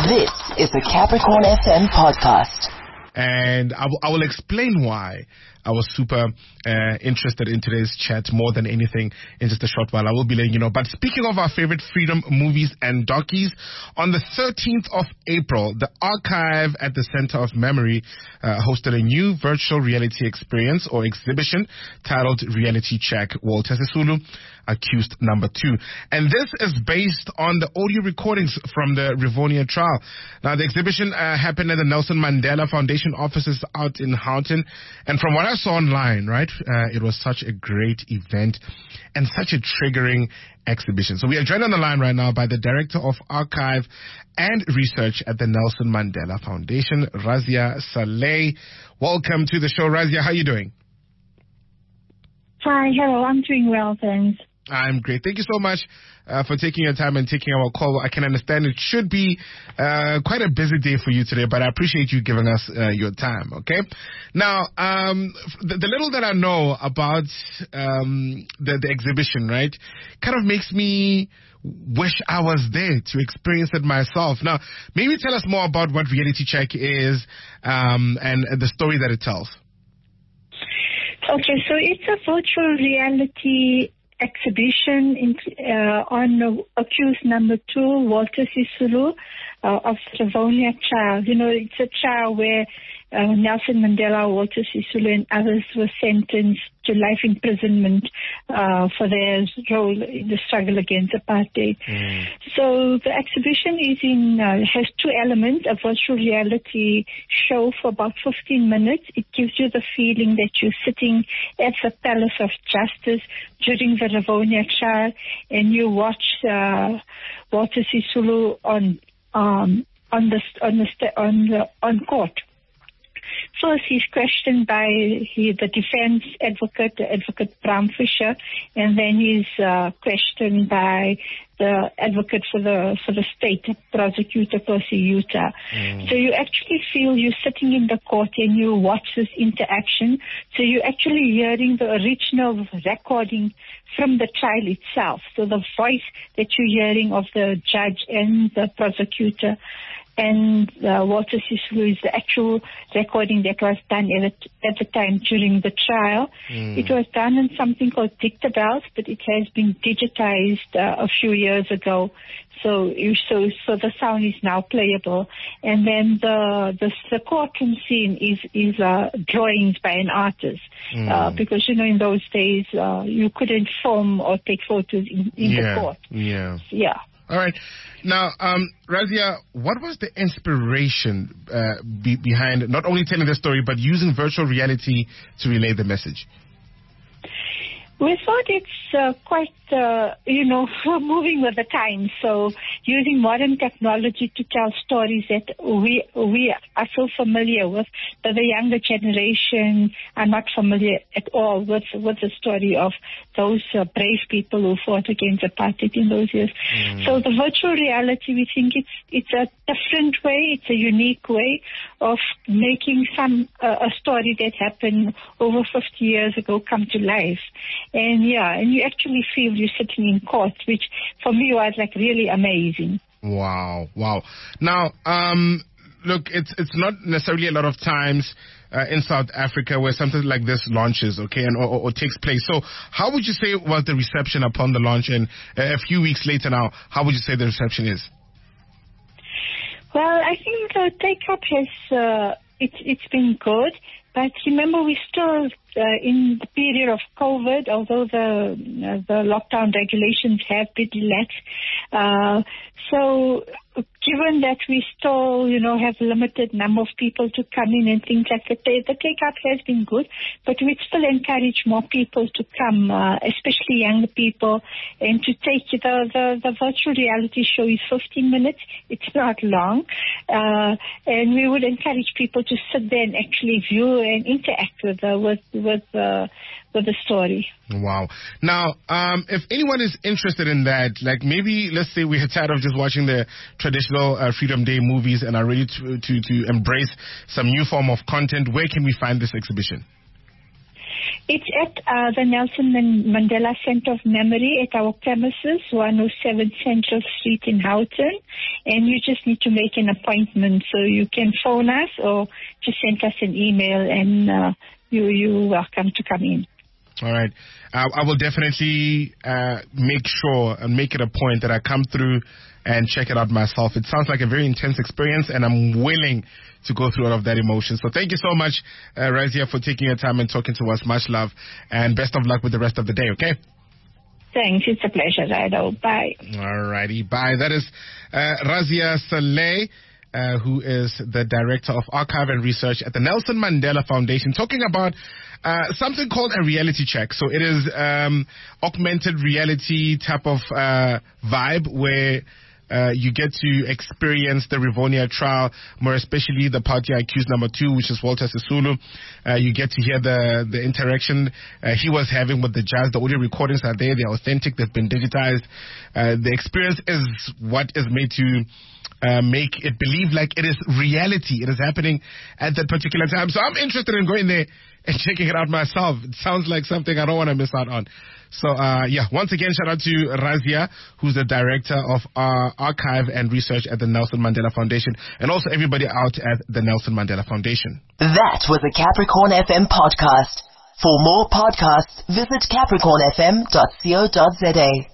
This is the Capricorn FM podcast. And I will explain why I was super interested in today's chat more than anything in just a short while. I will be letting you know. But speaking of our favorite Freedom movies and docus, on the 13th of April, the Archive at the Center of Memory hosted a new virtual reality experience or exhibition titled Reality Check, Walter Sisulu, Accused Number 2. And this is based on the audio recordings from the Rivonia trial. Now, the exhibition happened at the Nelson Mandela Foundation offices out in Houghton. And from what I saw online, right, it was such a great event and such a triggering exhibition. So we are joined on the line right now by the Director of Archive and Research at the Nelson Mandela Foundation, Razia Saleh. Welcome to the show, Razia. How are you doing? Hi, hello. I'm doing well, thanks. I'm great. Thank you so much for taking your time and taking our call. I can understand it should be quite a busy day for you today, but I appreciate you giving us your time, okay? Now, the little that I know about the exhibition, right, kind of makes me wish I was there to experience it myself. Now, maybe tell us more about what Reality Check is and the story that it tells. Okay, so it's a virtual reality exhibition on accused number 2, Walter Sisulu, of the Rivonia trial. You know, it's a trial where Nelson Mandela, Walter Sisulu, and others were sentenced to life imprisonment for their role in the struggle against apartheid. So the exhibition has 2 elements: a virtual reality show for about 15 minutes. It gives you the feeling that you're sitting at the Palace of Justice during the Rivonia trial, and you watch Walter Sisulu on court. First, he's questioned by the defense advocate, Advocate Bram Fisher, and then he's questioned by the advocate for the state, Prosecutor Percy Yuta. So you actually feel you're sitting in the court and you watch this interaction. So you're actually hearing the original recording from the trial itself. So the voice that you're hearing of the judge and the prosecutor and Walter Sisulu is the actual recording that was done at the time during the trial. It was done in something called Dictabelt, but it has been digitized a few years ago. So the sound is now playable. And then the courtroom scene is drawings by an artist. Because, you know, in those days, you couldn't film or take photos in the court. Yeah. All right. Now, Razia, what was the inspiration behind not only telling the story, but using virtual reality to relay the message? We thought it's quite, moving with the times. So using modern technology to tell stories that we are so familiar with, but the younger generation are not familiar at all with the story of those brave people who fought against apartheid in those years. So the virtual reality, we think it's a different way, it's a unique way of making a story that happened over 50 years ago come to life. And you actually feel you're sitting in court, which for me was like really amazing. Wow. Now, look, it's not necessarily a lot of times in South Africa where something like this launches, okay, and or takes place. So how would you say was the reception upon the launch? And a few weeks later now, how would you say the reception is? Well, I think the take-up has, it's been good. But remember, we're still in the period of COVID, although the lockdown regulations have been relaxed. So given that we still, have limited number of people to come in and things like that, the take-up has been good, but we'd still encourage more people to come, especially younger people, and to take the virtual reality show is 15 minutes. It's not long. And we would encourage people to sit there and actually view and interact with the story. Wow. Now, if anyone is interested in that, like maybe let's say we're tired of just watching the traditional Freedom Day movies and are ready to embrace some new form of content, where can we find this exhibition? It's at the Nelson Mandela Center of Memory at our premises, 107 Central Street in Houghton. And you just need to make an appointment. So you can phone us or just send us an email, and you're welcome to come in. All right. I will definitely make sure and make it a point that I come through and check it out myself. It sounds like a very intense experience, and I'm willing to go through all of that emotion. So thank you so much, Razia, for taking your time and talking to us. Much love, and best of luck with the rest of the day, okay? Thanks. It's a pleasure, Rado. Bye. All righty. Bye. That is Razia Saleh, who is the Director of Archive and Research at the Nelson Mandela Foundation, talking about something called a reality check. So it is augmented reality type of vibe where you get to experience the Rivonia trial, more especially the party accused number 2, which is Walter Sisulu. You get to hear the interaction he was having with the judge. The audio recordings are there. They're authentic. They've been digitized. The experience is what is made to make it believe like it is reality. It is happening at that particular time. So I'm interested in going there and checking it out myself. It sounds like something I don't want to miss out on. So, once again, shout out to Razia, who's the Director of Archive and Research at the Nelson Mandela Foundation, and also everybody out at the Nelson Mandela Foundation. That was a Capricorn FM podcast. For more podcasts, visit capricornfm.co.za.